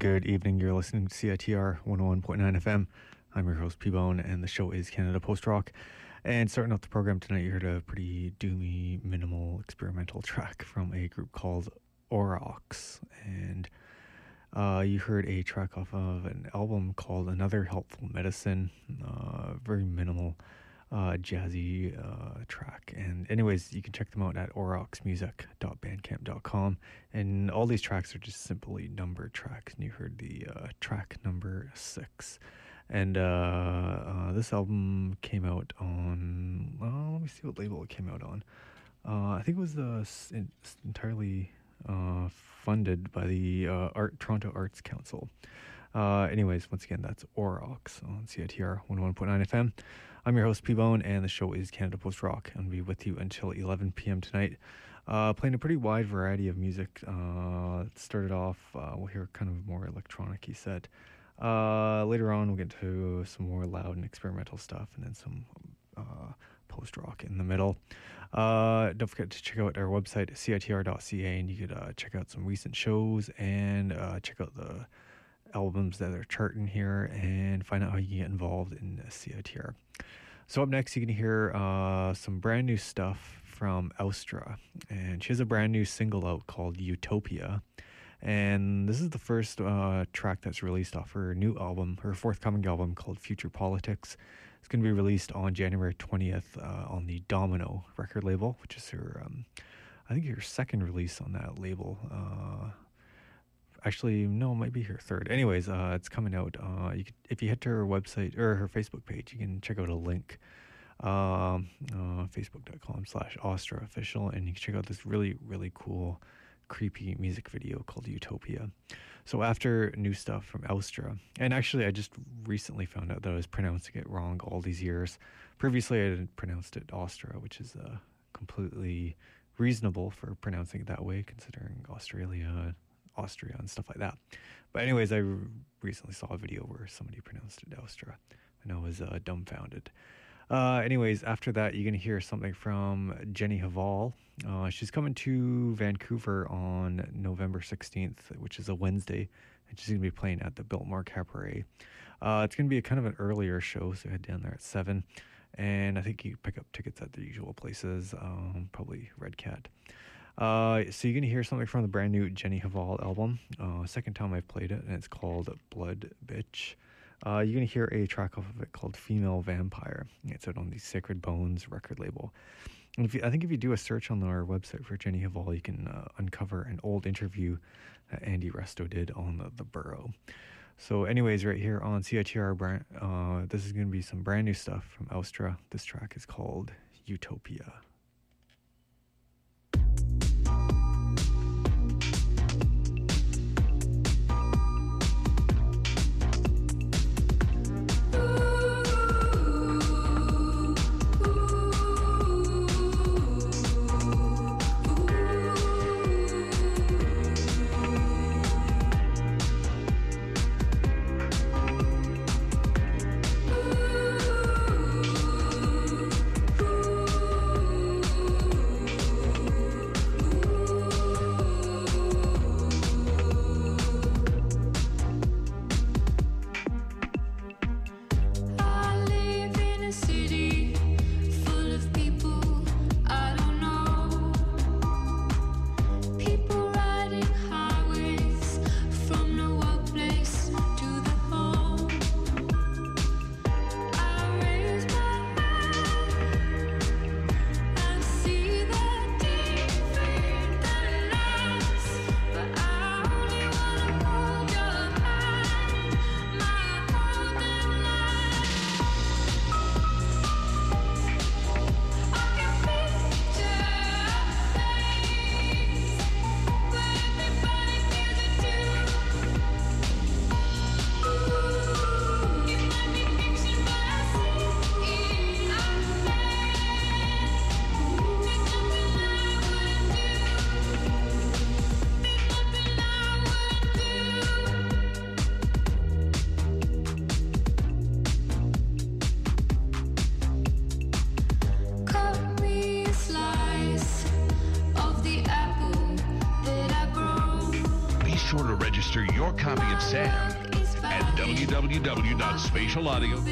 Good evening. You're listening to CITR 101.9 FM. I'm your host, P-Bone, and the show is Canada Post Rock. And starting off the program tonight, you heard a pretty doomy, minimal, experimental track from a group called Aurochs. And you heard a track off of an album called Another Helpful Medicine. Very minimal, jazzy track. And anyways, you can check them out at aurochsmusic.bandcamp.com. And all these tracks are just simply numbered tracks. And you heard the track number 6. And this album came out on, let me see what label it came out on. I think it was entirely funded by the Toronto Arts Council. Anyways, once again, that's Aurochs on CITR 101.9 FM. I'm your host, P-Bone, and the show is Canada Post Rock. I'll be with you until 11 p.m. tonight, playing a pretty wide variety of music. It started off, we'll hear kind of a more electronic-y set. Later on, we'll get to some more loud and experimental stuff, and then some post-rock in the middle. Don't forget to check out our website, citr.ca, and you could check out some recent shows and check out the albums that are charting here and find out how you can get involved in CITR. So up next, you can hear some brand new stuff from Austra, and she has a brand new single out called Utopia. And this is the first track that's released off her new album, her forthcoming album called Future Politics. It's going to be released on January 20th on the Domino record label, which is her, I think her second release on that label. Actually, no, it might be her third. Anyways, it's coming out. If you head to her website or her Facebook page, you can check out a link, facebook.com/AustraOfficial, and you can check out this really, really cool, creepy music video called Utopia. So after new stuff from Austra, and actually I just recently found out that I was pronouncing it wrong all these years. Previously I had pronounced it Austria, which is completely reasonable for pronouncing it that way, considering Australia, Austria, and stuff like that. But anyways, I recently saw a video where somebody pronounced it Austra, and I was dumbfounded. Anyways, after that, you're going to hear something from Jenny Hval. She's coming to Vancouver on November 16th, which is a Wednesday, and she's going to be playing at the Biltmore Cabaret. It's going to be a kind of an earlier show, so head down there at 7, and I think you pick up tickets at the usual places, probably Red Cat. So you're going to hear something from the brand new Jenny Hval album. Second time I've played it, and it's called Blood Bitch. You're going to hear a track off of it called Female Vampire. It's out on the Sacred Bones record label. And I think if you do a search on our website for Jenny Hval, you can uncover an old interview that Andy Resto did on the Burrow. So anyways, right here on CITR, this is going to be some brand new stuff from Austra. This track is called Utopia. your copy of Sam at www.spatialaudio.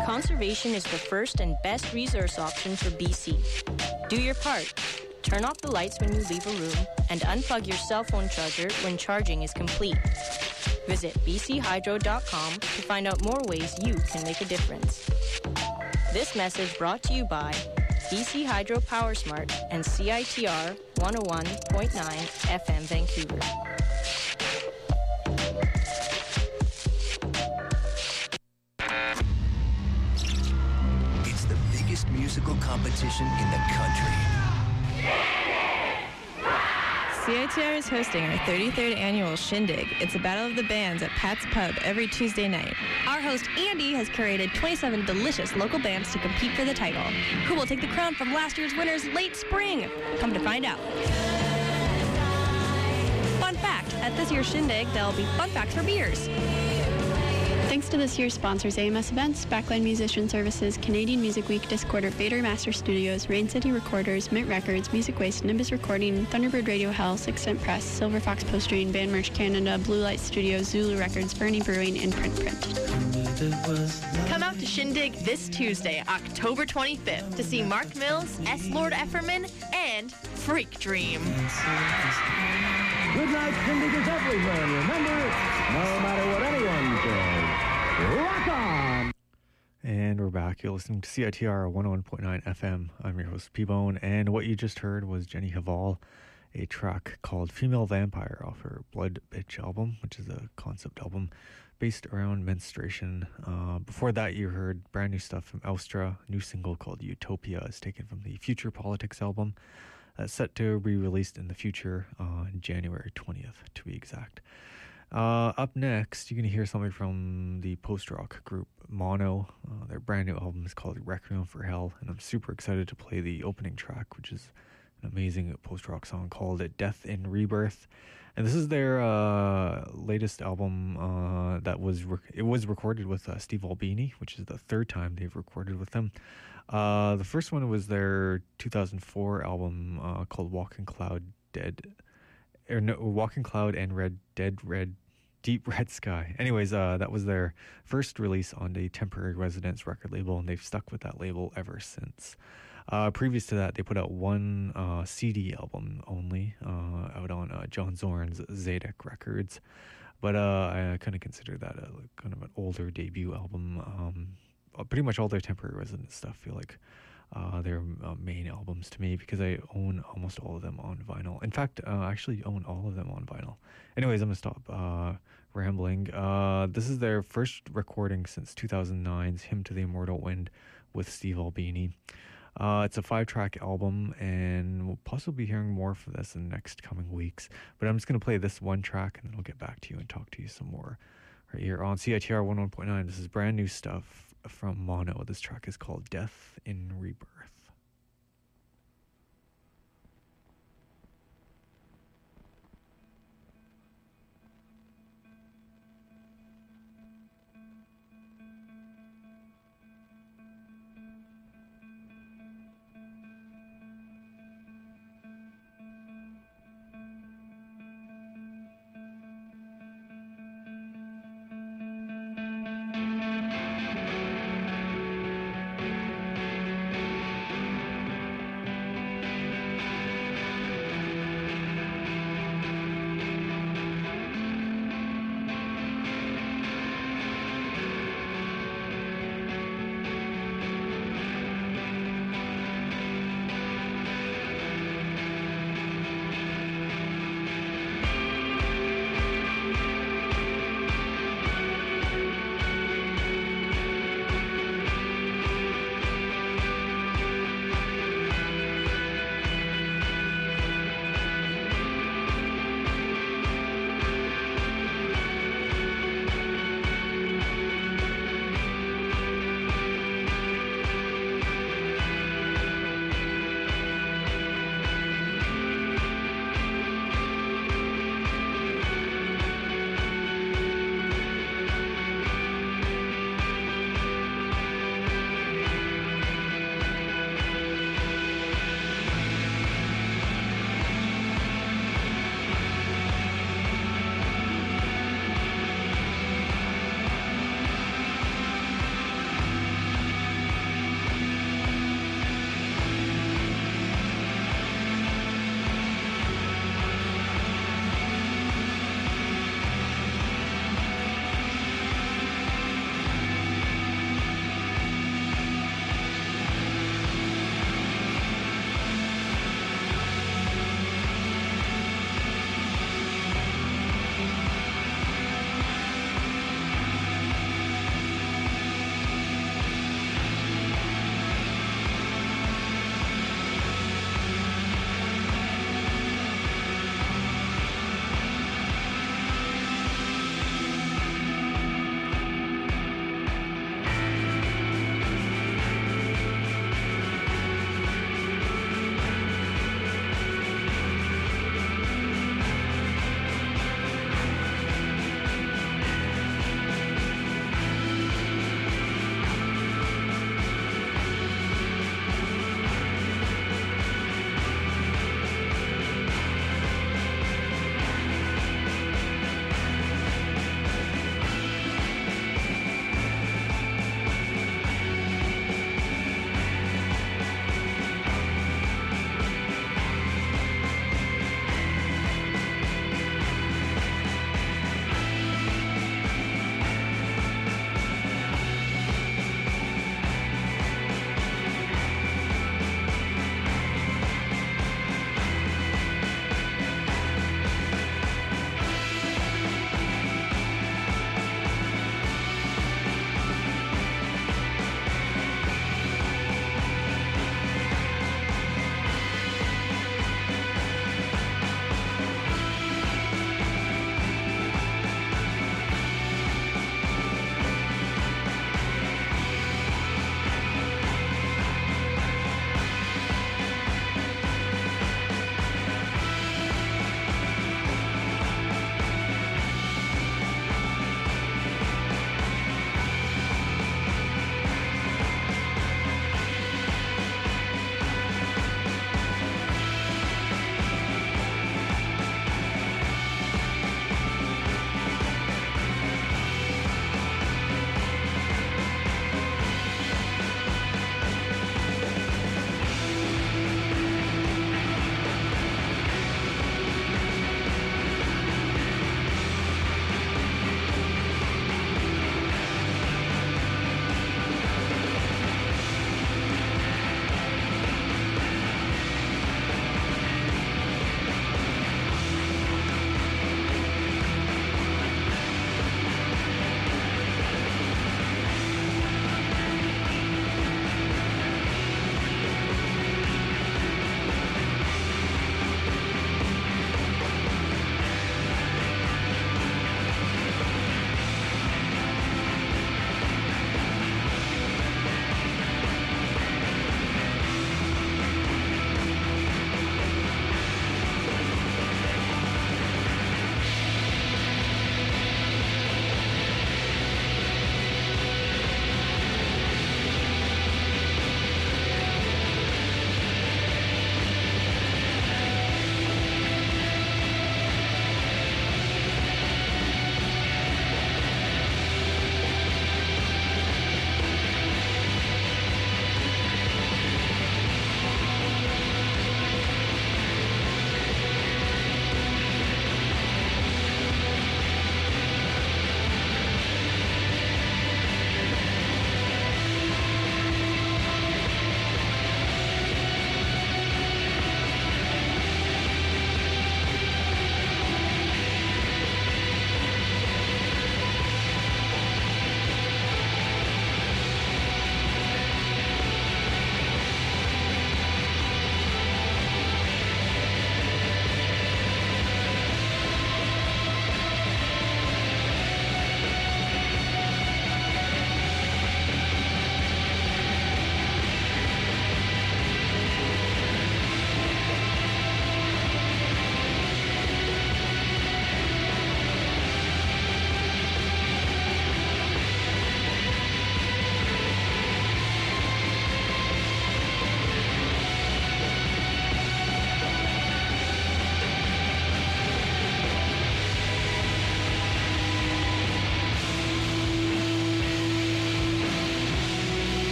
Conservation is the first and best resource option for BC. Do your part. Turn off the lights when you leave a room and unplug your cell phone charger when charging is complete. Visit bchydro.com to find out more ways you can make a difference. This message brought to you by BC Hydro PowerSmart and CITR 101.9 FM Vancouver. It's the biggest musical competition in the country. CITR is hosting our 33rd annual Shindig. It's a battle of the bands at Pat's Pub every Tuesday night. Our host, Andy, has curated 27 delicious local bands to compete for the title. Who will take the crown from last year's winners late spring? Come to find out. Fun fact, at this year's Shindig, there'll be fun facts for beers. Thanks to this year's sponsors, AMS Events, Backline Musician Services, Canadian Music Week, Discorder, Fader Master Studios, Rain City Recorders, Mint Records, Music Waste, Nimbus Recording, Thunderbird Radio Hell, Six Cent Press, Silver Fox Postering, Band Merch Canada, Blue Light Studios, Zulu Records, Bernie Brewing, and Print. Come out to Shindig this Tuesday, October 25th, to see Mark Mills, S. Lord Efferman, and Freak Dream. Good night, Shindig is everywhere. Remember, no matter what anyone says, rock on! And we're back. You're listening to CITR 101.9 FM. I'm your host, P-Bone. And what you just heard was Jenny Haval, a track called Female Vampire off her Blood Bitch album, which is a concept album based around menstruation. Before that, you heard brand new stuff from Elstra. A new single called Utopia is taken from the Future Politics album. That's set to be released in the future on January 20th, to be exact. Up next, you're going to hear something from the post-rock group Mono. Their brand new album is called Requiem for Hell, and I'm super excited to play the opening track, which is an amazing post-rock song called Death in Rebirth. And this is their latest album that was recorded with Steve Albini, which is the third time they've recorded with him. The first one was their 2004 album called Walking Cloud and Deep Red Sky. Anyways, that was their first release on the Temporary Residence record label, and they've stuck with that label ever since. Previous to that, they put out one CD album only out on John Zorn's Zadek Records, but I kind of consider that kind of an older debut album. Pretty much all their Temporary Residence stuff feel like their main albums to me, because I own almost all of them on vinyl. In fact, I actually own all of them on vinyl. Anyways, I'm going to stop rambling. This is their first recording since 2009's Hymn to the Immortal Wind with Steve Albini. It's a 5-track album, and we'll possibly be hearing more for this in the next coming weeks. But I'm just going to play this one track, and then I'll get back to you and talk to you some more right here on CITR 101.9. This is brand new stuff from Mono. This track is called Death in Rebirth.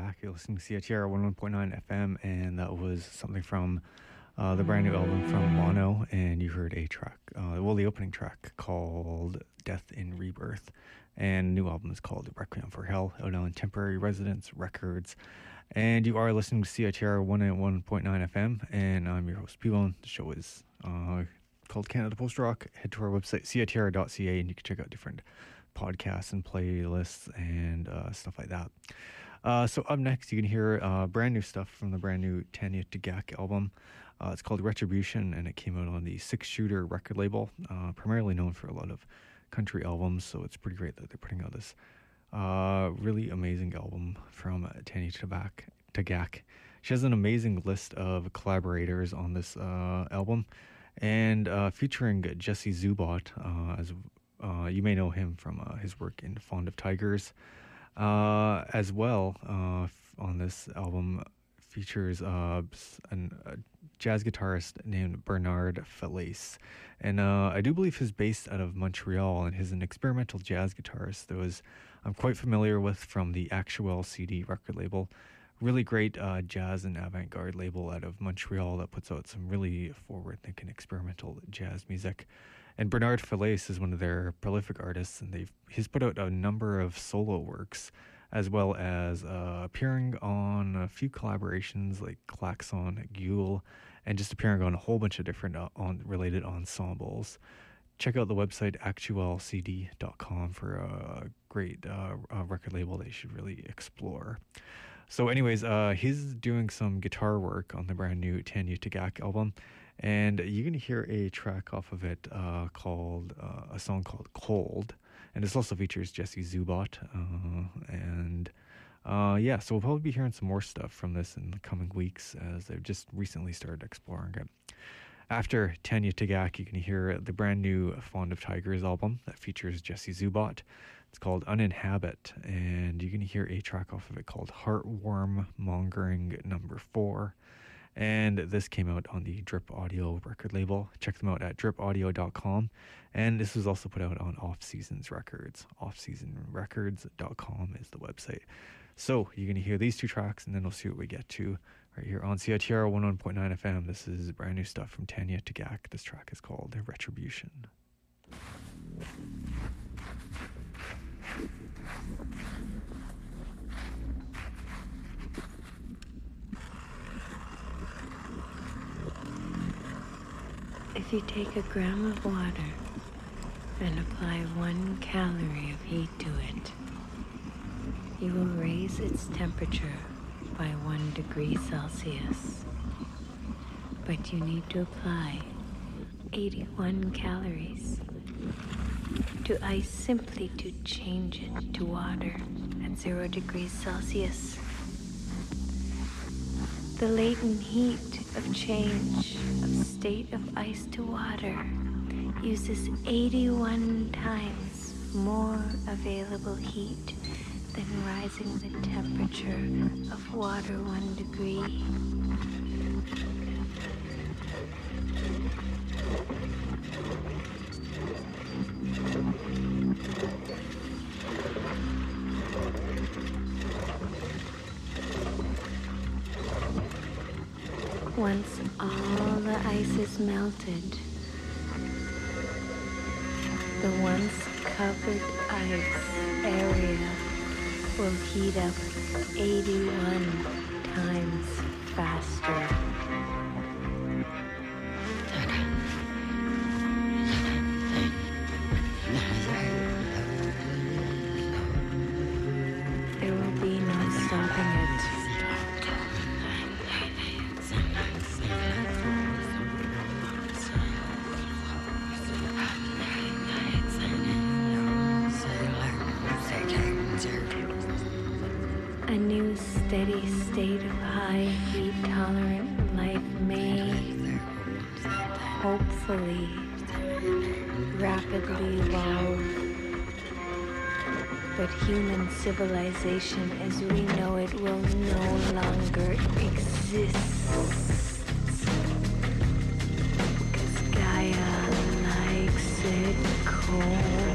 back. You're listening to CITR 101.9 FM, and that was something from the brand new album from Mono, and you heard a track, the opening track called Death in Rebirth, and the new album is called Requiem for Hell, out on Temporary Residence Records. And you are listening to CITR 101.9 FM, and I'm your host, P-Bone. The show is called Canada Post Rock. Head to our website, citr.ca, and you can check out different podcasts and playlists and stuff like that. So up next, you can hear brand new stuff from the brand new Tanya Tagaq album. It's called Retribution, and it came out on the Six Shooter record label, primarily known for a lot of country albums, so it's pretty great that they're putting out this really amazing album from Tanya Tagaq. She has an amazing list of collaborators on this album, and featuring Jesse Zubot, as you may know him from his work in Fond of Tigers, as well. On this album features a jazz guitarist named Bernard Falaise, and I do believe he's based out of Montreal, and he's an experimental jazz guitarist that I'm quite familiar with from the Actuel CD record label. Really great jazz and avant-garde label out of Montreal that puts out some really forward-thinking experimental jazz music. And Bernard Falaise is one of their prolific artists, and he's put out a number of solo works, as well as appearing on a few collaborations like Klaxon, Gule, and just appearing on a whole bunch of different related ensembles. Check out the website actuelcd.com for a great record label that you should really explore. So anyways, he's doing some guitar work on the brand new Tanya Tagaq album, and you're going to hear a track off of it called a song called Cold, and this also features Jesse Zubot, so we'll probably be hearing some more stuff from this in the coming weeks, as they've just recently started exploring it. After Tanya Tagaq, you can hear the brand new Fond of Tigers album that features Jesse Zubot. It's called Uninhabit, and you're going to hear a track off of it called Heartworm Mongering No. 4. And this came out on the Drip Audio record label. Check them out at dripaudio.com. And this was also put out on Off Seasons Records. offseasonrecords.com is the website. So you're going to hear these two tracks, and then we'll see what we get to right here on CITR 101.9 FM. This is brand new stuff from Tanya Tagaq. This track is called Retribution. If you take a gram of water and apply 1 calorie of heat to it, you will raise its temperature by 1 degree Celsius. But you need to apply 81 calories to ice simply to change it to water at 0 degrees Celsius. The latent heat of change of state of ice to water uses 81 times more available heat than rising the temperature of water 1 degree. Once all the ice is melted, the once covered ice area will heat up 81 times faster. There will be no stopping it. A new steady state of high heat tolerant life may hopefully rapidly evolve. But human civilization as we know it will no longer exist. Because Gaia likes it cold.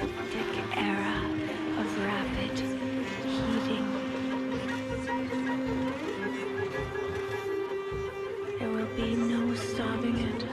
hectic era of rapid heating. There will be no stopping it.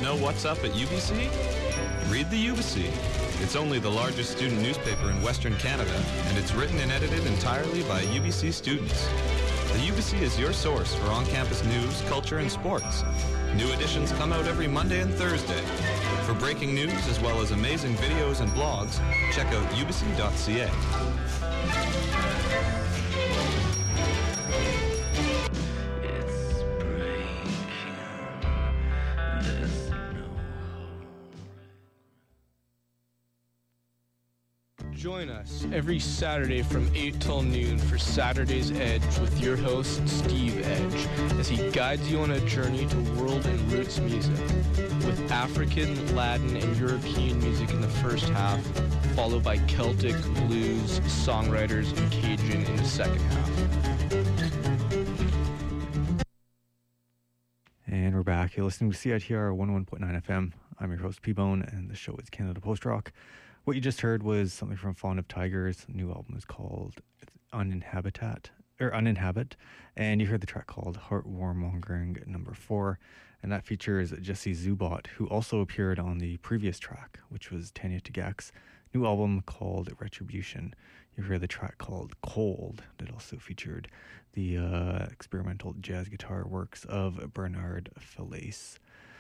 know what's up at UBC? Read the UBC. It's only the largest student newspaper in Western Canada, and it's written and edited entirely by UBC students. The UBC is your source for on-campus news, culture, and sports. New editions come out every Monday and Thursday. For breaking news, as well as amazing videos and blogs, check out ubc.ca. Join us every Saturday from 8 till noon for Saturday's Edge with your host, Steve Edge, as he guides you on a journey to world and roots music, with African, Latin, and European music in the first half, followed by Celtic, blues, songwriters, and Cajun in the second half. And we're back. You're listening to CITR 101.9 FM. I'm your host, P-Bone, and the show is Canada Post Rock. What you just heard was something from Fawn of Tigers. The new album is called Uninhabit, and you heard the track called Heartwarmongering No. 4, and that features Jesse Zubot, who also appeared on the previous track, which was Tanya Tagak's new album called Retribution. You heard the track called Cold, that also featured the experimental jazz guitar works of Bernard Falaise.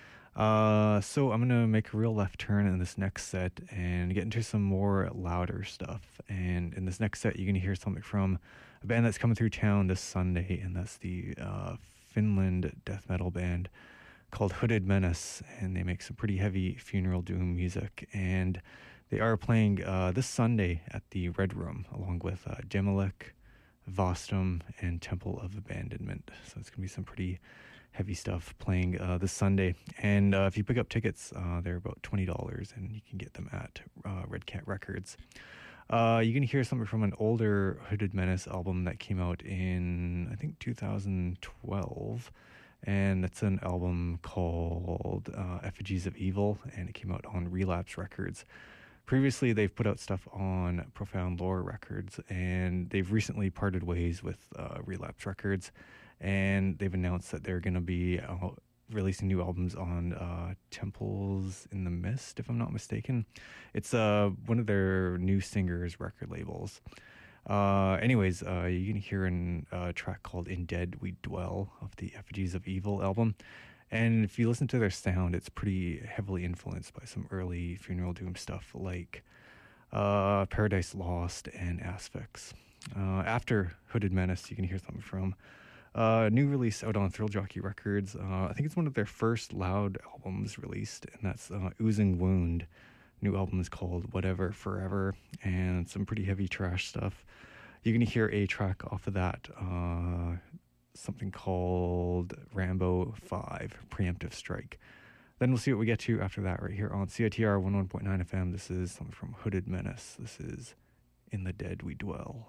So I'm going to make a real left turn in this next set and get into some more louder stuff. And in this next set, you're going to hear something from a band that's coming through town this Sunday, and that's the Finland death metal band called Hooded Menace, and they make some pretty heavy funeral doom music. And they are playing this Sunday at the Red Room, along with Demolik, Vostom, and Temple of Abandonment. So it's going to be some pretty heavy stuff playing this Sunday. And if you pick up tickets, they're about $20, and you can get them at Red Cat Records. You're going to hear something from an older Hooded Menace album that came out in, I think, 2012. And it's an album called Effigies of Evil, and it came out on Relapse Records. Previously, they've put out stuff on Profound Lore Records, and they've recently parted ways with Relapse Records. And they've announced that they're going to be releasing new albums on Temples in the Mist, if I'm not mistaken. It's one of their new singers' record labels. Anyways, you're going to hear a track called In Dead We Dwell of the Effigies of Evil album. And if you listen to their sound, it's pretty heavily influenced by some early funeral doom stuff like Paradise Lost and Asphyx. After Hooded Menace, you can hear something from new release out on Thrill Jockey Records. I think it's one of their first loud albums released, and that's Oozing Wound. New album is called Whatever Forever, and some pretty heavy trash stuff. You're going to hear a track off of that, something called Rambo 5, Preemptive Strike. Then we'll see what we get to after that right here on CITR 101.9 FM. This is something from Hooded Menace. This is In the Dead We Dwell.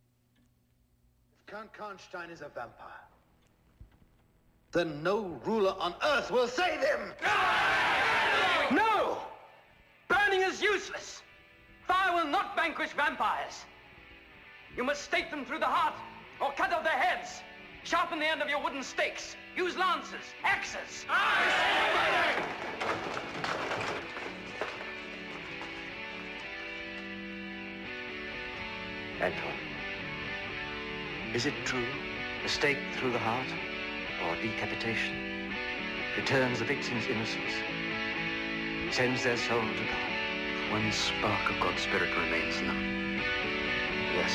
Count Karnstein is a vampire, then no ruler on earth will save him! No! Burning is useless! Fire will not vanquish vampires! You must stake them through the heart, or cut off their heads! Sharpen the end of your wooden stakes! Use lances, axes! Anton. Is it true? A stake through the heart, or decapitation, returns the victim's innocence, sends their soul to God. One spark of God's spirit remains in them. Yes.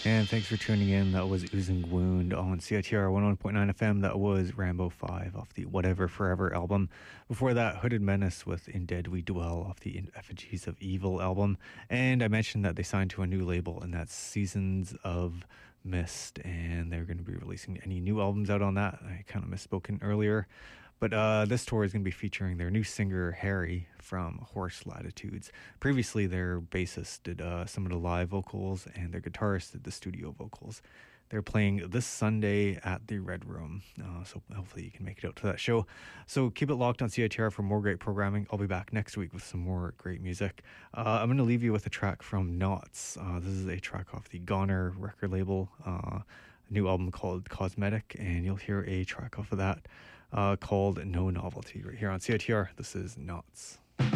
And thanks for tuning in. That was Oozing Wound on CITR 101.9 FM. That was Rambo 5 off the Whatever Forever album. Before that, Hooded Menace with In Dead We Dwell off the In Effigies of Evil album. And I mentioned that they signed to a new label, and that's Seasons of Mist. And they're going to be releasing any new albums out on that. I kind of misspoken earlier. But this tour is going to be featuring their new singer, Harry, from Horse Latitudes. Previously, their bassist did some of the live vocals, and their guitarist did the studio vocals. They're playing this Sunday at the Red Room, so hopefully you can make it out to that show. So keep it locked on CITR for more great programming. I'll be back next week with some more great music. I'm going to leave you with a track from Knots. This is a track off the Goner record label, a new album called Cosmetic, and you'll hear a track off of that called No Novelty right here on CITR. This is Knots.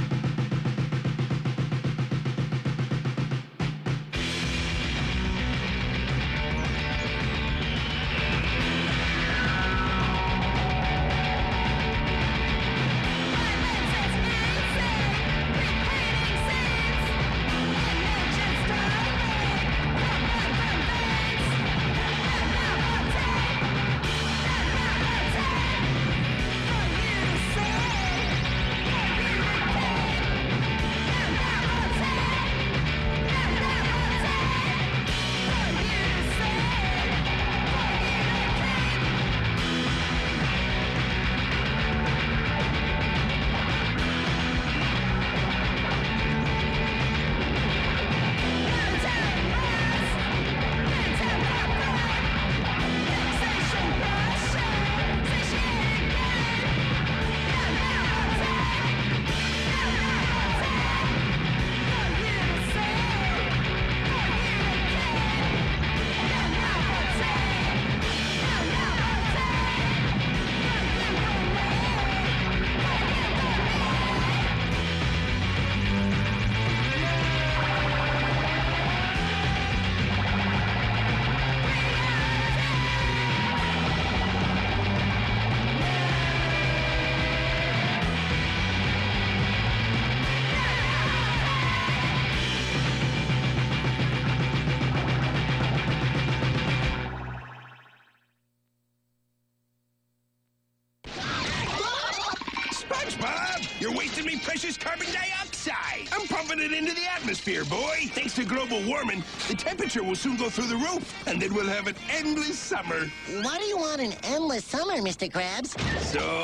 Boy, thanks to global warming, the temperature will soon go through the roof, and then we'll have an endless summer. Why do you want an endless summer, Mr. Krabs? So